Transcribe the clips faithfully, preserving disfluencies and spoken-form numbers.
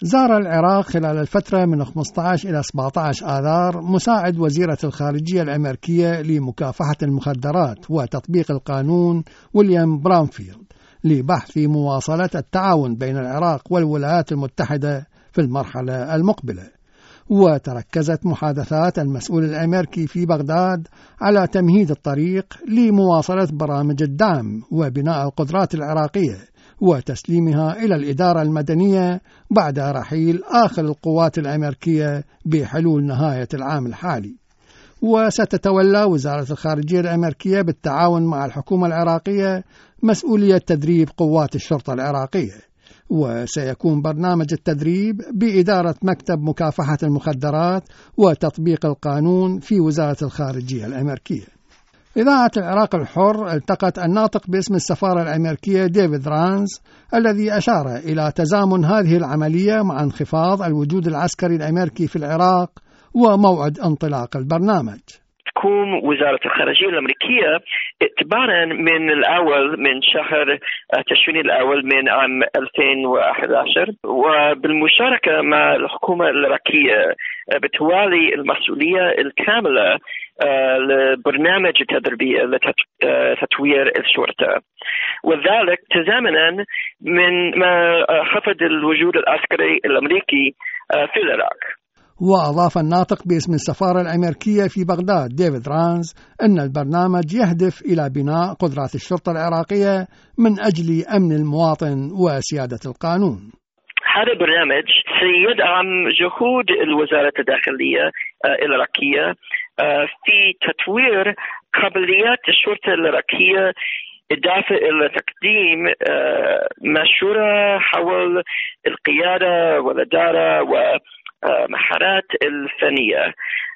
زار العراق خلال الفترة من خمسة عشر إلى سبعة عشر آذار مساعد وزيرة الخارجية الأمريكية لمكافحة المخدرات وتطبيق القانون ويليام برانفيلد لبحث مواصلة التعاون بين العراق والولايات المتحدة في المرحلة المقبلة. وتركزت محادثات المسؤول الأمريكي في بغداد على تمهيد الطريق لمواصلة برامج الدعم وبناء القدرات العراقية وتسليمها إلى الإدارة المدنية بعد رحيل آخر القوات الأمريكية بحلول نهاية العام الحالي. وستتولى وزارة الخارجية الأمريكية بالتعاون مع الحكومة العراقية مسؤولية تدريب قوات الشرطة العراقية، وسيكون برنامج التدريب بإدارة مكتب مكافحة المخدرات وتطبيق القانون في وزارة الخارجية الأمريكية. إذاعة العراق الحر التقت الناطق باسم السفارة الأمريكية ديفيد رانز الذي أشار إلى تزامن هذه العملية مع انخفاض الوجود العسكري الأمريكي في العراق وموعد انطلاق البرنامج. تقوم وزارة الخارجية الأمريكية اعتبارا من الأول من شهر تشرين الأول من عام ألفين وأحد عشر وبالمشاركة مع الحكومة العراقية بتوالي المسؤولية الكاملة لبرنامج التدريبي لتطوير الشرطة، وذلك تزامنا من ما خفض الوجود العسكري الأمريكي في العراق. وأضاف الناطق باسم السفارة الأمريكية في بغداد ديفيد رانز أن البرنامج يهدف إلى بناء قدرات الشرطة العراقية من أجل أمن المواطن وسيادة القانون. هذا البرنامج سيدعم جهود الوزارة الداخلية العراقية في تطوير قابليات الشرطة العراقية، إضافة إلى تقديم مشورة حول القيادة والإدارة و مهارات الفنية.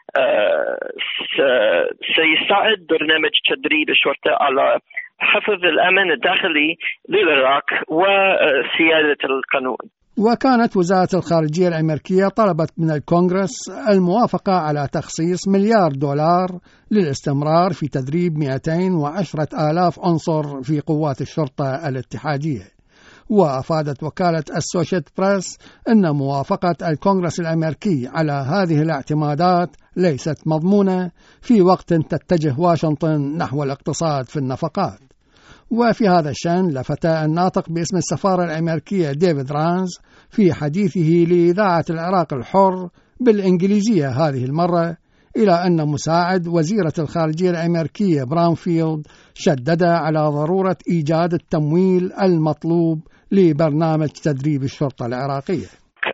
سيساعد برنامج تدريب الشرطة على حفظ الأمن الداخلي للعراق وسيادة القانون. وكانت وزارة الخارجية الأمريكية طلبت من الكونغرس الموافقة على تخصيص مليار دولار للاستمرار في تدريب مئتين وعشرة آلاف عنصر في قوات الشرطة الاتحادية. وأفادت وكالة السوشيت بريس أن موافقة الكونغرس الأمريكي على هذه الاعتمادات ليست مضمونة في وقت تتجه واشنطن نحو الاقتصاد في النفقات. وفي هذا الشأن لفت الناطق باسم السفارة الأمريكية ديفيد رانز في حديثه لإذاعة العراق الحر بالإنجليزية هذه المرة إلى أن مساعد وزيرة الخارجية الأمريكية برانفيلد شدد على ضرورة إيجاد التمويل المطلوب لبرنامج تدريب الشرطة العراقية.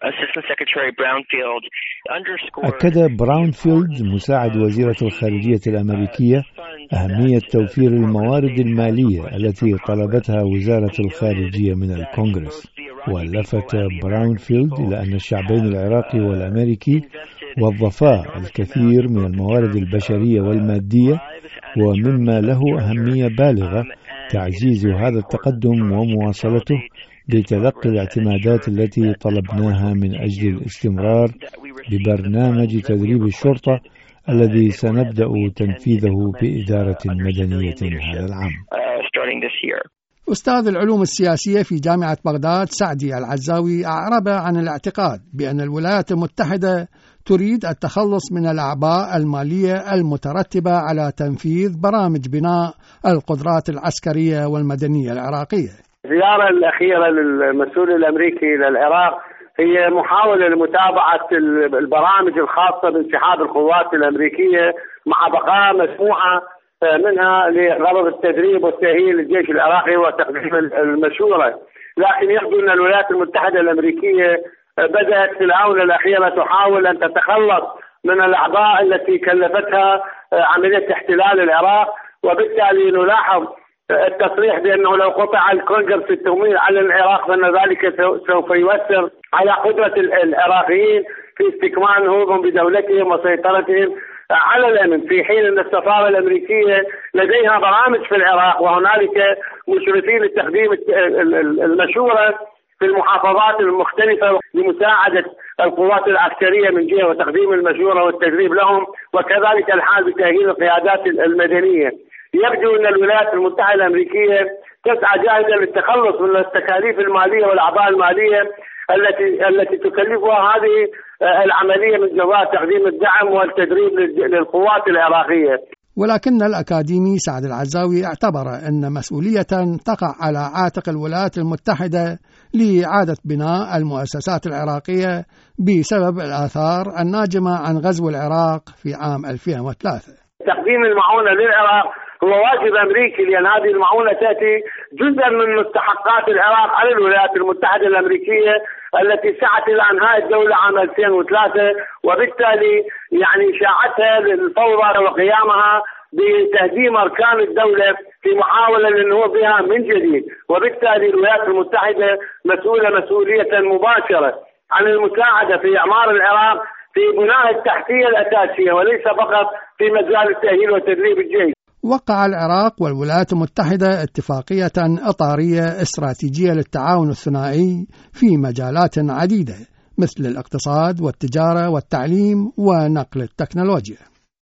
أكد براونفيلد مساعد وزيرة الخارجية الأمريكية أهمية توفير الموارد المالية التي طلبتها وزارة الخارجية من الكونغرس. ولفت براونفيلد إلى أن الشعبين العراقي والأمريكي وظفا الكثير من الموارد البشرية والمادية، ومما له أهمية بالغة تعزيز هذا التقدم ومواصلته بتلقي الاعتمادات التي طلبناها من أجل الاستمرار ببرنامج تدريب الشرطة الذي سنبدأ تنفيذه بإدارة مدنية هذا العام. أستاذ العلوم السياسية في جامعة بغداد سعدي العزاوي أعرب عن الاعتقاد بأن الولايات المتحدة تريد التخلص من الأعباء المالية المترتبة على تنفيذ برامج بناء القدرات العسكرية والمدنية العراقية. الزيارة الأخيرة للمسؤول الأمريكي للعراق هي محاولة لمتابعة البرامج الخاصة بانسحاب القوات الأمريكية مع بقاء مجموعة منها لغرض التدريب والتأهيل للجيش العراقي وتقديم المشورة. لكن يبدو أن الولايات المتحدة الأمريكية بدأت في الآونة الأخيرة تحاول أن تتخلص من الأعباء التي كلفتها عملية احتلال العراق، وبالتالي نلاحظ التصريح بأنه لو قطع الكونغرس التمويل على العراق فإن ذلك سوف يؤثر على قدرة العراقيين في استكمال نهوضهم بدولتهم وسيطرتهم على الأمن، في حين أن السفارة الأمريكية لديها برامج في العراق وهنالك مشرفين لتقديم المشورة في المحافظات المختلفة لمساعدة القوات العسكرية من جهة وتقديم المشورة والتدريب لهم، وكذلك الحال بتأهيل القيادات المدنية. يبدو أن الولايات المتحدة الأمريكية تسعى جاهدة للتخلص من التكاليف المالية والأعباء المالية التي التي تكلفها هذه العملية من جراء تقديم الدعم والتدريب للقوات العراقية. ولكن الأكاديمي سعد العزاوي اعتبر أن مسؤولية تقع على عاتق الولايات المتحدة لإعادة بناء المؤسسات العراقية بسبب الآثار الناجمة عن غزو العراق في عام ألفين وثلاثة. تقديم المعونة للعراق هو واجب أمريكي، لأن هذه المعونة تأتي جزءا من مستحقات العراق على الولايات المتحدة الأمريكية التي سعت إلى إنهاء الدولة عام ألفين وثلاثة، وبالتالي يعني شاعتها للفوضى وقيامها بتهديم أركان الدولة في محاولة للنهوض بها من جديد. وبالتالي الولايات المتحدة مسؤولة مسؤولية مباشرة عن المساعدة في إعمار العراق في بناء التحتية الأساسية، وليس فقط في مجال التأهيل وتدريب الجيش. وقع العراق والولايات المتحدة اتفاقية إطارية استراتيجية للتعاون الثنائي في مجالات عديدة مثل الاقتصاد والتجارة والتعليم ونقل التكنولوجيا.